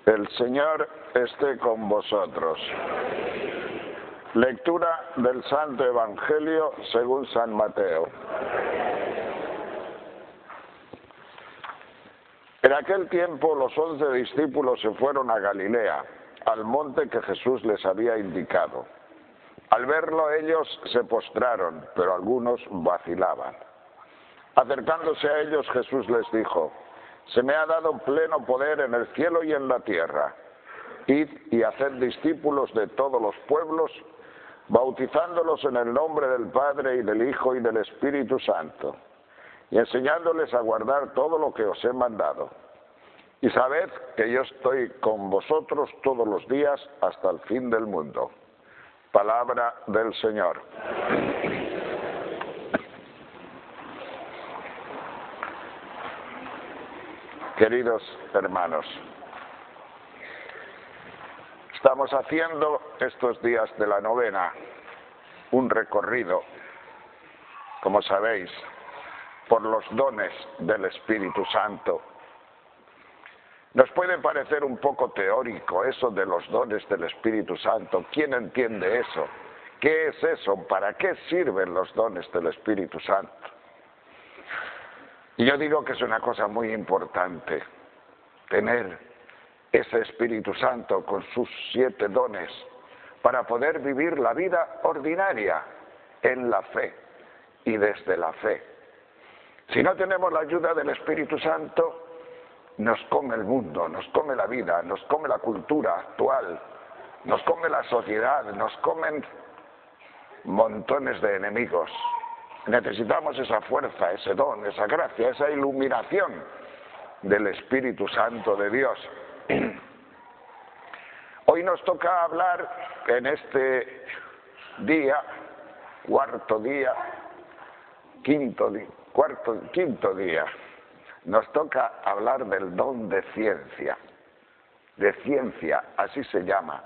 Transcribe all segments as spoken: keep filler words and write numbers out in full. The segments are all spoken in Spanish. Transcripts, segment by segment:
El Señor esté con vosotros. Lectura del Santo Evangelio según San Mateo. En aquel tiempo los once discípulos se fueron a Galilea, al monte que Jesús les había indicado. Al verlo ellos se postraron, pero algunos vacilaban. Acercándose a ellos Jesús les dijo: «Se me ha dado pleno poder en el cielo y en la tierra. Id y haced discípulos de todos los pueblos, bautizándolos en el nombre del Padre y del Hijo y del Espíritu Santo, y enseñándoles a guardar todo lo que os he mandado. Y sabed que yo estoy con vosotros todos los días hasta el fin del mundo». Palabra del Señor. Queridos hermanos, estamos haciendo estos días de la novena un recorrido, como sabéis, por los dones del Espíritu Santo. Nos puede parecer un poco teórico eso de los dones del Espíritu Santo. ¿Quién entiende eso? ¿Qué es eso? ¿Para qué sirven los dones del Espíritu Santo? Y yo digo que es una cosa muy importante tener ese Espíritu Santo con sus siete dones para poder vivir la vida ordinaria en la fe y desde la fe. Si no tenemos la ayuda del Espíritu Santo, nos come el mundo, nos come la vida, nos come la cultura actual, nos come la sociedad, nos comen montones de enemigos. Necesitamos esa fuerza, ese don, esa gracia, esa iluminación del Espíritu Santo de Dios. Hoy nos toca hablar en este día, cuarto día, quinto día, cuarto, quinto día, nos toca hablar del don de ciencia, de ciencia, así se llama.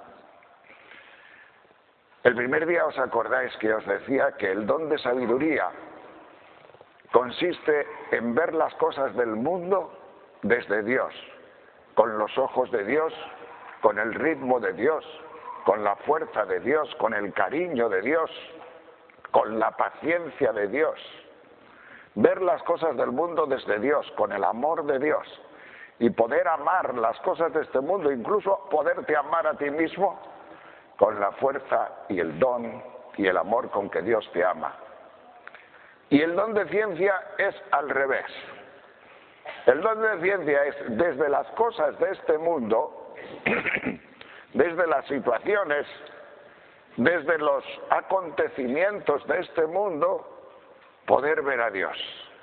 El primer día os acordáis que os decía que el don de sabiduría consiste en ver las cosas del mundo desde Dios, con los ojos de Dios, con el ritmo de Dios, con la fuerza de Dios, con el cariño de Dios, con la paciencia de Dios. Ver las cosas del mundo desde Dios, con el amor de Dios, y poder amar las cosas de este mundo, incluso poderte amar a ti mismo, con la fuerza y el don y el amor con que Dios te ama. Y el don de ciencia es al revés. El don de ciencia es desde las cosas de este mundo, desde las situaciones, desde los acontecimientos de este mundo, poder ver a Dios.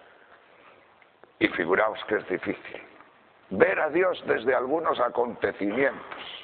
Y figuraos que es difícil ver a Dios desde algunos acontecimientos.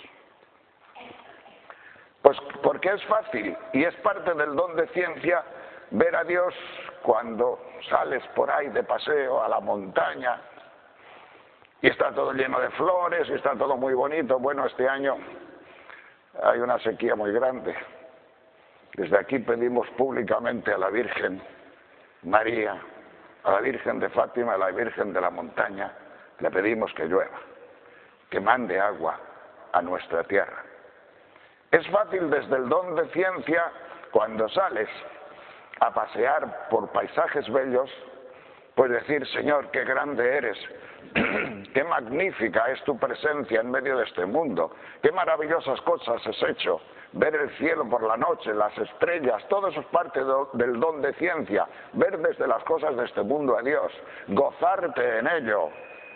Pues porque es fácil y es parte del don de ciencia ver a Dios cuando sales por ahí de paseo a la montaña y está todo lleno de flores y está todo muy bonito. Bueno, este año hay una sequía muy grande. Desde aquí pedimos públicamente a la Virgen María, a la Virgen de Fátima, a la Virgen de la Montaña, le pedimos que llueva, que mande agua a nuestra tierra. Es fácil desde el don de ciencia, cuando sales a pasear por paisajes bellos, pues decir: Señor, qué grande eres, qué magnífica es tu presencia en medio de este mundo, qué maravillosas cosas has hecho. Ver el cielo por la noche, las estrellas, todo eso es parte do, del don de ciencia. Ver desde las cosas de este mundo a Dios, gozarte en ello.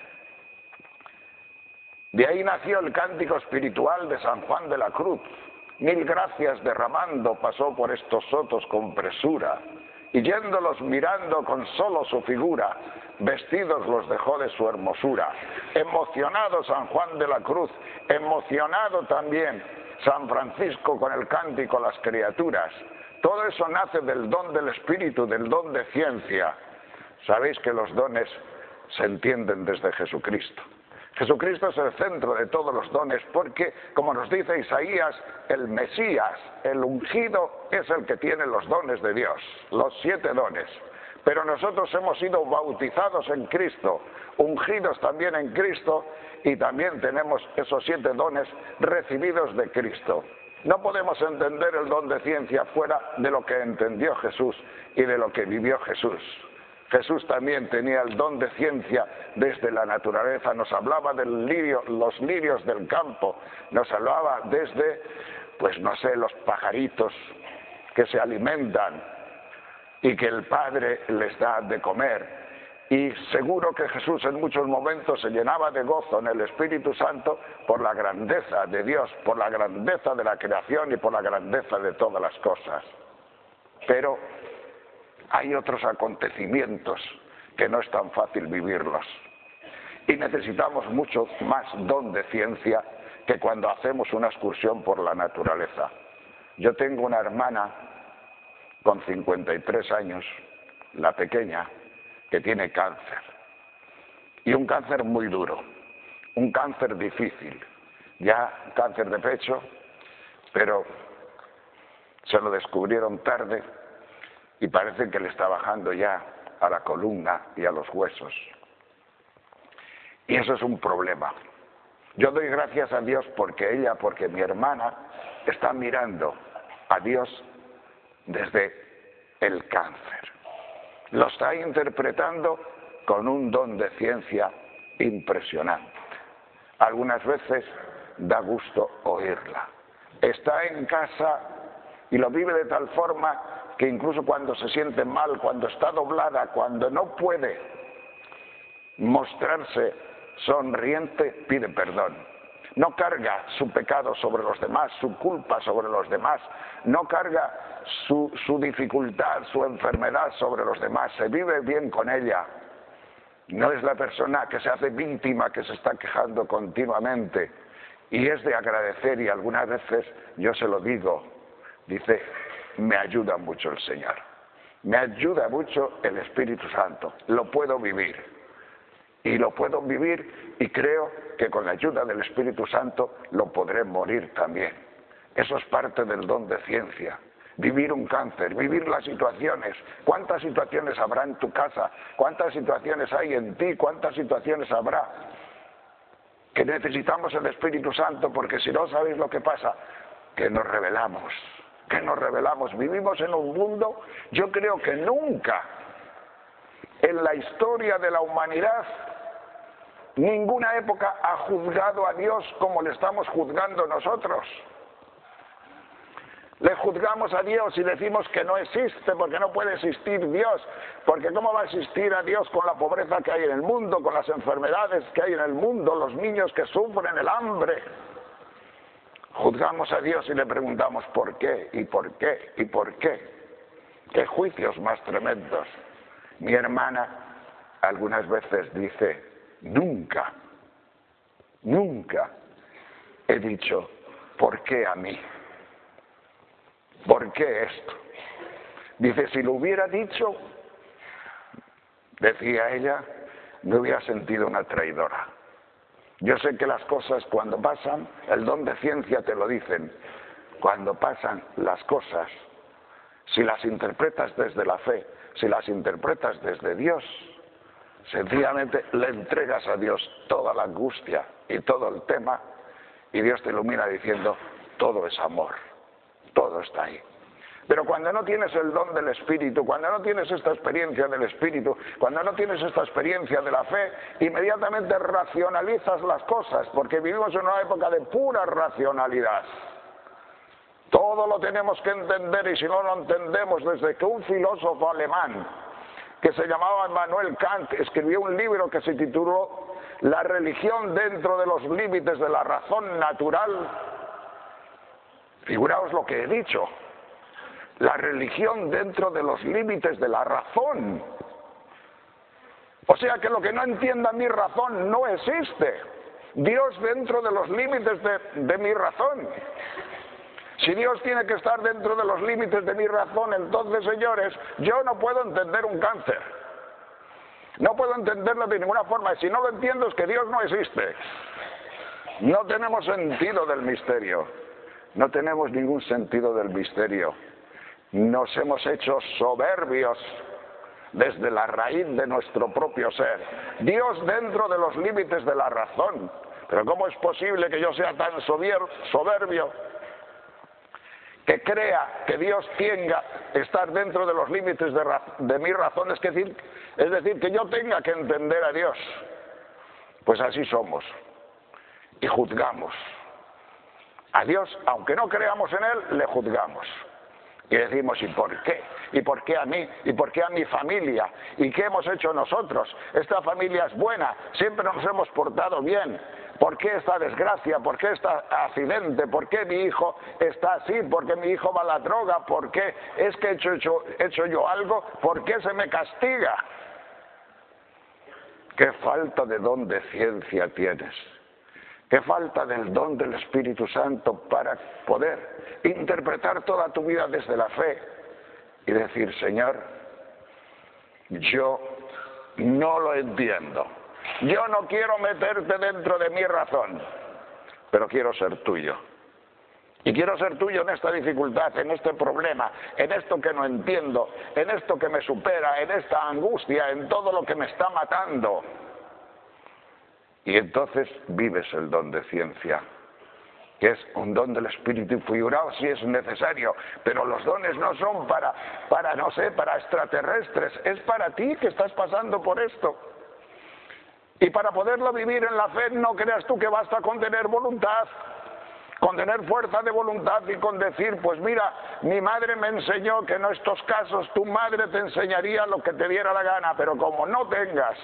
De ahí nació el cántico espiritual de San Juan de la Cruz. Mil gracias derramando pasó por estos sotos con presura, y yéndolos mirando con solo su figura, vestidos los dejó de su hermosura. Emocionado San Juan de la Cruz, emocionado también San Francisco con el cántico a las criaturas. Todo eso nace del don del Espíritu, del don de ciencia. Sabéis que los dones se entienden desde Jesucristo. Jesucristo es el centro de todos los dones porque, como nos dice Isaías, el Mesías, el ungido, es el que tiene los dones de Dios, los siete dones. Pero nosotros hemos sido bautizados en Cristo, ungidos también en Cristo, y también tenemos esos siete dones recibidos de Cristo. No podemos entender el don de ciencia fuera de lo que entendió Jesús y de lo que vivió Jesús. Jesús también tenía el don de ciencia desde la naturaleza, nos hablaba del lirio, los lirios del campo, nos hablaba desde, pues no sé, los pajaritos que se alimentan y que el Padre les da de comer. Y seguro que Jesús en muchos momentos se llenaba de gozo en el Espíritu Santo por la grandeza de Dios, por la grandeza de la creación y por la grandeza de todas las cosas. Pero hay otros acontecimientos que no es tan fácil vivirlos. Y necesitamos mucho más don de ciencia que cuando hacemos una excursión por la naturaleza. Yo tengo una hermana con cincuenta y tres años, la pequeña, que tiene cáncer, y un cáncer muy duro, un cáncer difícil, ya cáncer de pecho, pero se lo descubrieron tarde y parece que le está bajando ya a la columna y a los huesos. Y eso es un problema. Yo doy gracias a Dios porque ella, porque mi hermana está mirando a Dios desde el cáncer. Lo está interpretando con un don de ciencia impresionante. Algunas veces da gusto oírla. Está en casa y lo vive de tal forma que incluso cuando se siente mal, cuando está doblada, cuando no puede mostrarse sonriente, pide perdón. No carga su pecado sobre los demás, su culpa sobre los demás, no carga su, su dificultad, su enfermedad sobre los demás, se vive bien con ella. No es la persona que se hace víctima, que se está quejando continuamente, y es de agradecer, y algunas veces yo se lo digo, dice, me ayuda mucho el Señor, me ayuda mucho el Espíritu Santo, lo puedo vivir. Y lo puedo vivir y creo que con la ayuda del Espíritu Santo lo podré morir también. Eso es parte del don de ciencia. Vivir un cáncer, vivir las situaciones. ¿Cuántas situaciones habrá en tu casa? ¿Cuántas situaciones hay en ti? ¿Cuántas situaciones habrá? Que necesitamos el Espíritu Santo porque si no sabéis lo que pasa, que nos rebelamos, que nos rebelamos. Vivimos en un mundo, yo creo que nunca en la historia de la humanidad ninguna época ha juzgado a Dios como le estamos juzgando nosotros. Le juzgamos a Dios y decimos que no existe, porque no puede existir Dios, porque ¿cómo va a existir a Dios con la pobreza que hay en el mundo, con las enfermedades que hay en el mundo, los niños que sufren el hambre? Juzgamos a Dios y le preguntamos ¿por qué? ¿Y por qué? ¿Y por qué? ¡Qué juicios más tremendos! Mi hermana algunas veces dice, nunca, nunca he dicho, ¿por qué a mí? ¿Por qué esto? Dice, si lo hubiera dicho, decía ella, me hubiera sentido una traidora. Yo sé que las cosas cuando pasan, el don de ciencia te lo dicen, cuando pasan las cosas, si las interpretas desde la fe, si las interpretas desde Dios, sencillamente le entregas a Dios toda la angustia y todo el tema y Dios te ilumina diciendo, todo es amor, todo está ahí. Pero cuando no tienes el don del Espíritu, cuando no tienes esta experiencia del Espíritu, cuando no tienes esta experiencia de la fe, inmediatamente racionalizas las cosas, porque vivimos en una época de pura racionalidad. Todo lo tenemos que entender y si no lo entendemos, desde que un filósofo alemán que se llamaba Immanuel Kant escribió un libro que se tituló La religión dentro de los límites de la razón natural. Figuraos lo que he dicho, la religión dentro de los límites de la razón. O sea que lo que no entienda mi razón no existe. Dios dentro de los límites de, de mi razón. Si Dios tiene que estar dentro de los límites de mi razón, entonces, señores, yo no puedo entender un cáncer. No puedo entenderlo de ninguna forma. Si no lo entiendo es que Dios no existe. No tenemos sentido del misterio. No tenemos ningún sentido del misterio. Nos hemos hecho soberbios desde la raíz de nuestro propio ser. Dios dentro de los límites de la razón. Pero ¿cómo es posible que yo sea tan soberbio que crea que Dios tenga que estar dentro de los límites de, de mi razón? Es decir, es decir, que yo tenga que entender a Dios. Pues así somos. Y juzgamos. A Dios, aunque no creamos en Él, le juzgamos. Y decimos, ¿y por qué? ¿Y por qué a mí? ¿Y por qué a mi familia? ¿Y qué hemos hecho nosotros? Esta familia es buena, siempre nos hemos portado bien. ¿Por qué esta desgracia? ¿Por qué este accidente? ¿Por qué mi hijo está así? ¿Por qué mi hijo va a la droga? ¿Por qué es que he hecho, hecho, hecho yo algo? ¿Por qué se me castiga? ¿Qué falta de don de ciencia tienes? ¿Qué falta del don del Espíritu Santo para poder interpretar toda tu vida desde la fe y decir, Señor, yo no lo entiendo, yo no quiero meterte dentro de mi razón, pero quiero ser tuyo. Y quiero ser tuyo en esta dificultad, en este problema, en esto que no entiendo, en esto que me supera, en esta angustia, en todo lo que me está matando. Y entonces vives el don de ciencia, que es un don del Espíritu, figurado si es necesario, pero los dones no son para, para, no sé, para extraterrestres, es para ti que estás pasando por esto. Y para poderlo vivir en la fe, no creas tú que basta con tener voluntad, con tener fuerza de voluntad y con decir, pues mira, mi madre me enseñó que en estos casos tu madre te enseñaría lo que te diera la gana, pero como no tengas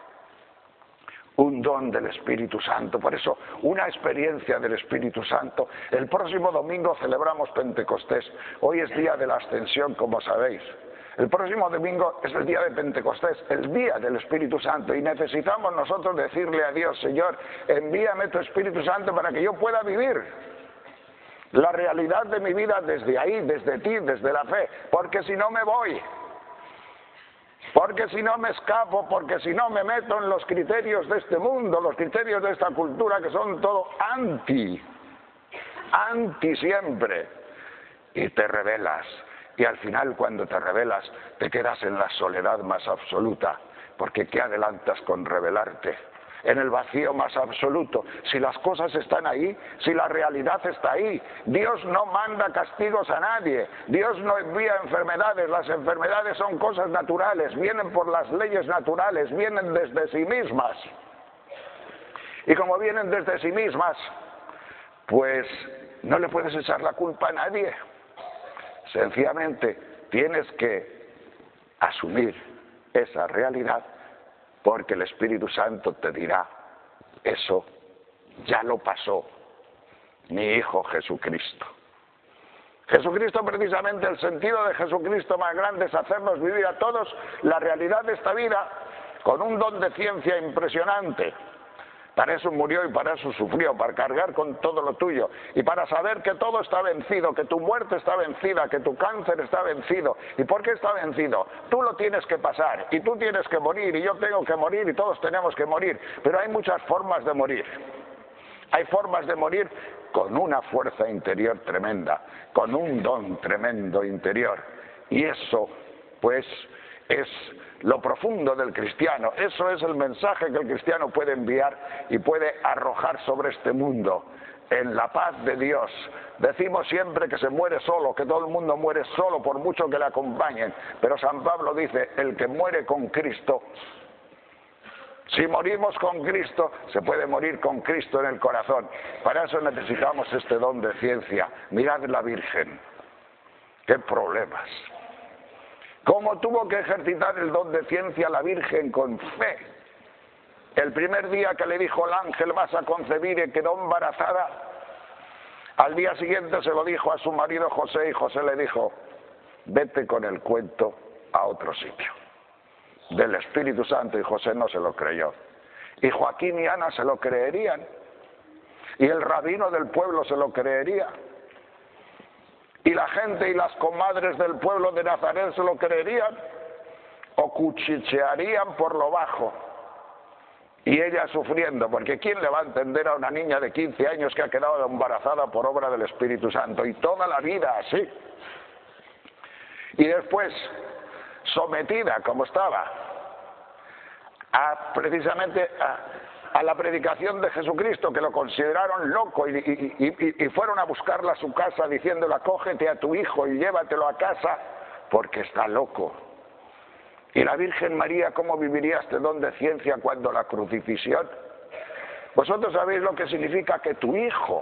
un don del Espíritu Santo, por eso una experiencia del Espíritu Santo. El próximo domingo celebramos Pentecostés, hoy es día de la Ascensión, como sabéis. El próximo domingo es el día de Pentecostés, el día del Espíritu Santo, y necesitamos nosotros decirle a Dios, Señor, envíame tu Espíritu Santo para que yo pueda vivir la realidad de mi vida desde ahí, desde ti, desde la fe, porque si no me voy. Porque si no me escapo, porque si no me meto en los criterios de este mundo, los criterios de esta cultura que son todo anti, anti siempre, y te rebelas. Y al final cuando te rebelas te quedas en la soledad más absoluta, porque ¿qué adelantas con rebelarte? En el vacío más absoluto. Si las cosas están ahí, si la realidad está ahí, Dios no manda castigos a nadie, Dios no envía enfermedades, las enfermedades son cosas naturales, vienen por las leyes naturales, vienen desde sí mismas. Y como vienen desde sí mismas, pues no le puedes echar la culpa a nadie. Sencillamente tienes que asumir esa realidad, porque el Espíritu Santo te dirá, eso ya lo pasó mi Hijo Jesucristo. Jesucristo, precisamente el sentido de Jesucristo más grande es hacernos vivir a todos la realidad de esta vida con un don de ciencia impresionante. Para eso murió y para eso sufrió, para cargar con todo lo tuyo y para saber que todo está vencido, que tu muerte está vencida, que tu cáncer está vencido. ¿Y por qué está vencido? Tú lo tienes que pasar y tú tienes que morir y yo tengo que morir y todos tenemos que morir. Pero hay muchas formas de morir. Hay formas de morir con una fuerza interior tremenda, con un don tremendo interior. Y eso, pues, es lo profundo del cristiano. Eso es el mensaje que el cristiano puede enviar y puede arrojar sobre este mundo. En la paz de Dios. Decimos siempre que se muere solo, que todo el mundo muere solo por mucho que le acompañen. Pero San Pablo dice, el que muere con Cristo, si morimos con Cristo, se puede morir con Cristo en el corazón. Para eso necesitamos este don de ciencia. Mirad la Virgen. ¡Qué problemas! ¿Cómo tuvo que ejercitar el don de ciencia la Virgen con fe? El primer día que le dijo el ángel, vas a concebir, y quedó embarazada. Al día siguiente se lo dijo a su marido José, y José le dijo, vete con el cuento a otro sitio. Del Espíritu Santo, y José no se lo creyó. Y Joaquín y Ana se lo creerían. Y el rabino del pueblo se lo creería. Y la gente y las comadres del pueblo de Nazaret se lo creerían o cuchichearían por lo bajo. Y ella sufriendo, porque ¿quién le va a entender a una niña de quince años que ha quedado embarazada por obra del Espíritu Santo? Y toda la vida así. Y después sometida como estaba a, precisamente a, a la predicación de Jesucristo, que lo consideraron loco y, y, y, y fueron a buscarla a su casa diciéndole: acógete a tu hijo y llévatelo a casa porque está loco. Y la Virgen María, ¿cómo viviría este don de ciencia cuando la crucifixión? Vosotros sabéis lo que significa que tu hijo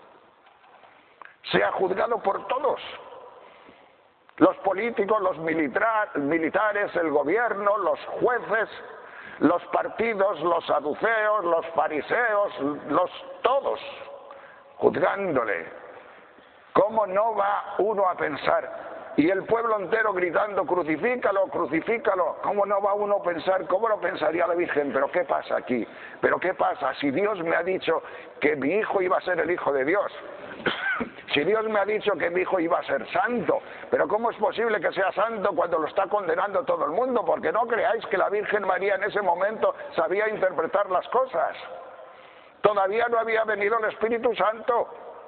sea juzgado por todos. Los políticos, los militar, militares, el gobierno, los jueces, los partidos, los saduceos, los fariseos, los todos, juzgándole. ¿Cómo no va uno a pensar? Y el pueblo entero gritando: crucifícalo, crucifícalo. ¿Cómo no va uno a pensar? ¿Cómo lo pensaría la Virgen? ¿Pero qué pasa aquí? ¿Pero qué pasa? Si Dios me ha dicho que mi hijo iba a ser el Hijo de Dios, si Dios me ha dicho que mi hijo iba a ser santo, ¿pero cómo es posible que sea santo cuando lo está condenando todo el mundo? Porque no creáis que la Virgen María en ese momento sabía interpretar las cosas. Todavía no había venido el Espíritu Santo.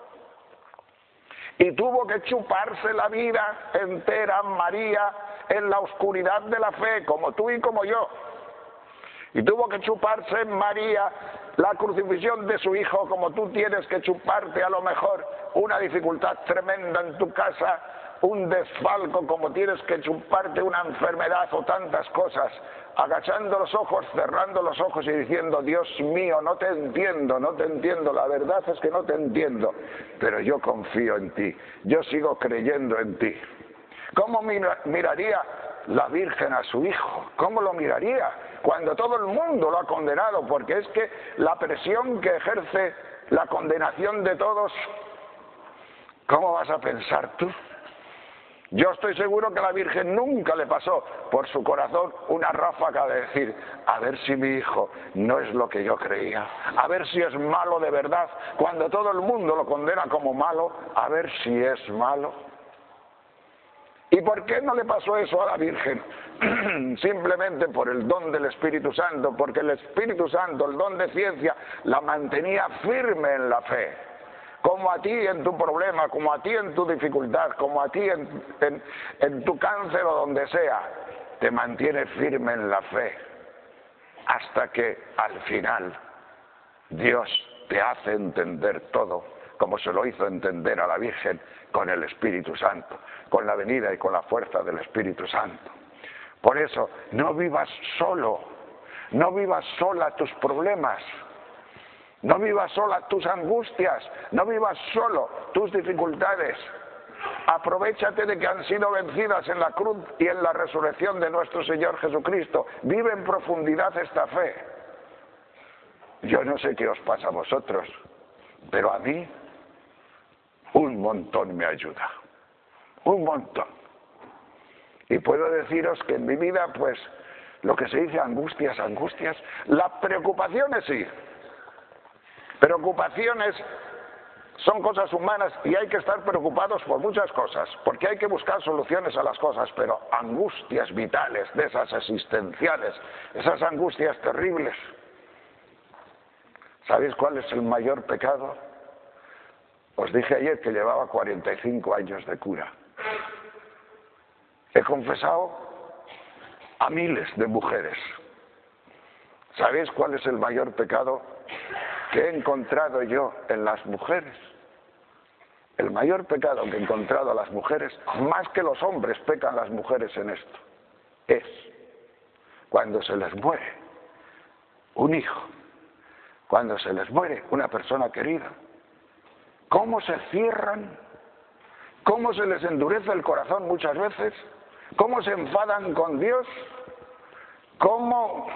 Y tuvo que chuparse la vida entera María en la oscuridad de la fe, como tú y como yo. Y tuvo que chuparse María la crucifixión de su hijo, como tú tienes que chuparte a lo mejor una dificultad tremenda en tu casa, un desfalco, como tienes que chuparte una enfermedad o tantas cosas, agachando los ojos, cerrando los ojos y diciendo: Dios mío, no te entiendo, no te entiendo, la verdad es que no te entiendo, pero yo confío en ti, yo sigo creyendo en ti. ¿Cómo mira, miraría la Virgen a su hijo? ¿Cómo lo miraría cuando todo el mundo lo ha condenado? Porque es que la presión que ejerce la condenación de todos, ¿cómo vas a pensar tú? Yo estoy seguro que a la Virgen nunca le pasó por su corazón una ráfaga de decir: a ver si mi hijo no es lo que yo creía, a ver si es malo de verdad, cuando todo el mundo lo condena como malo, a ver si es malo. ¿Y por qué no le pasó eso a la Virgen? Simplemente por el don del Espíritu Santo, porque el Espíritu Santo, el don de ciencia, la mantenía firme en la fe. Como a ti en tu problema, como a ti en tu dificultad, como a ti en, en, en tu cáncer o donde sea, te mantiene firme en la fe, hasta que al final Dios te hace entender todo, como se lo hizo entender a la Virgen con el Espíritu Santo, con la venida y con la fuerza del Espíritu Santo. Por eso, no vivas solo, no vivas sola tus problemas, no vivas sola tus angustias, no vivas solo tus dificultades. Aprovechate de que han sido vencidas en la cruz y en la resurrección de nuestro Señor Jesucristo. Vive en profundidad esta fe. Yo no sé qué os pasa a vosotros, pero a mí un montón me ayuda, un montón. Y puedo deciros que en mi vida, pues, lo que se dice angustias, angustias, las preocupaciones sí. Preocupaciones son cosas humanas y hay que estar preocupados por muchas cosas, porque hay que buscar soluciones a las cosas, pero angustias vitales, de esas existenciales, esas angustias terribles. ¿Sabéis cuál es el mayor pecado? Os dije ayer que llevaba cuarenta y cinco años de cura. He confesado a miles de mujeres. ¿Sabéis cuál es el mayor pecado que he encontrado yo en las mujeres? El mayor pecado que he encontrado a las mujeres, más que los hombres pecan las mujeres en esto, es cuando se les muere un hijo, cuando se les muere una persona querida. ¿Cómo se cierran? ¿Cómo se les endurece el corazón muchas veces? ¿Cómo se enfadan con Dios? ¿Cómo?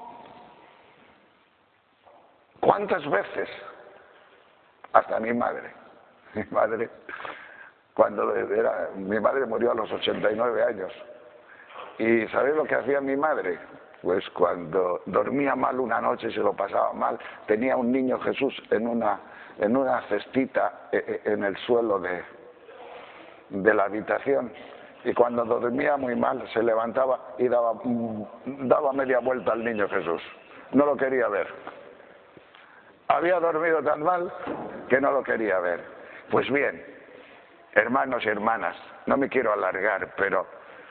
¿Cuántas veces? Hasta mi madre. Mi madre, cuando era, mi madre murió a los ochenta y nueve años. ¿Y sabéis lo que hacía mi madre? Pues cuando dormía mal una noche y se lo pasaba mal, tenía un niño Jesús en una, en una cestita en el suelo de, de la habitación. Y cuando dormía muy mal se levantaba y daba, daba media vuelta al niño Jesús. No lo quería ver. Había dormido tan mal que no lo quería ver. Pues bien, hermanos y hermanas, no me quiero alargar, pero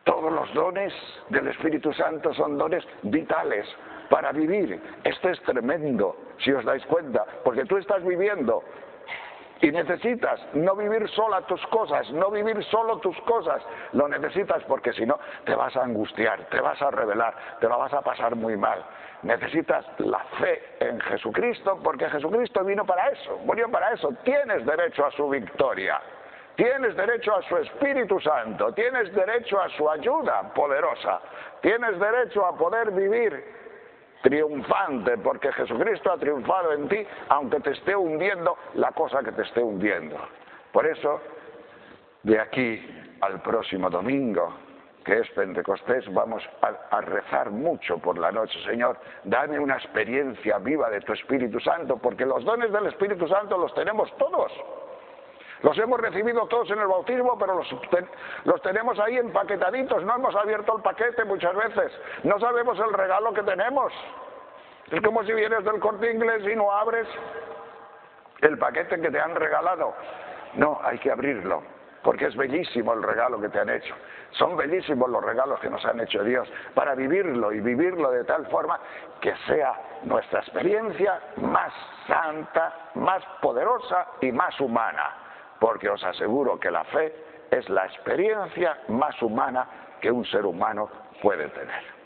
Todos los dones del Espíritu Santo son dones vitales para vivir. Esto es tremendo, si os dais cuenta, porque tú estás viviendo y necesitas no vivir sola tus cosas, no vivir solo tus cosas. Lo necesitas porque si no te vas a angustiar, te vas a rebelar, te lo vas a pasar muy mal. Necesitas la fe en Jesucristo porque Jesucristo vino para eso, murió para eso. Tienes derecho a su victoria. Tienes derecho a su Espíritu Santo, tienes derecho a su ayuda poderosa, tienes derecho a poder vivir triunfante, porque Jesucristo ha triunfado en ti, aunque te esté hundiendo la cosa que te esté hundiendo. Por eso, de aquí al próximo domingo, que es Pentecostés, vamos a, a rezar mucho por la noche. Señor, dame una experiencia viva de tu Espíritu Santo, porque los dones del Espíritu Santo los tenemos todos. Los hemos recibido todos en el bautismo, pero los, ten, los tenemos ahí empaquetaditos. No hemos abierto el paquete muchas veces. No sabemos el regalo que tenemos. Es como si vienes del Corte Inglés y no abres el paquete que te han regalado. No, hay que abrirlo, porque es bellísimo el regalo que te han hecho. Son bellísimos los regalos que nos han hecho Dios, para vivirlo y vivirlo de tal forma que sea nuestra experiencia más santa, más poderosa y más humana. Porque os aseguro que la fe es la experiencia más humana que un ser humano puede tener.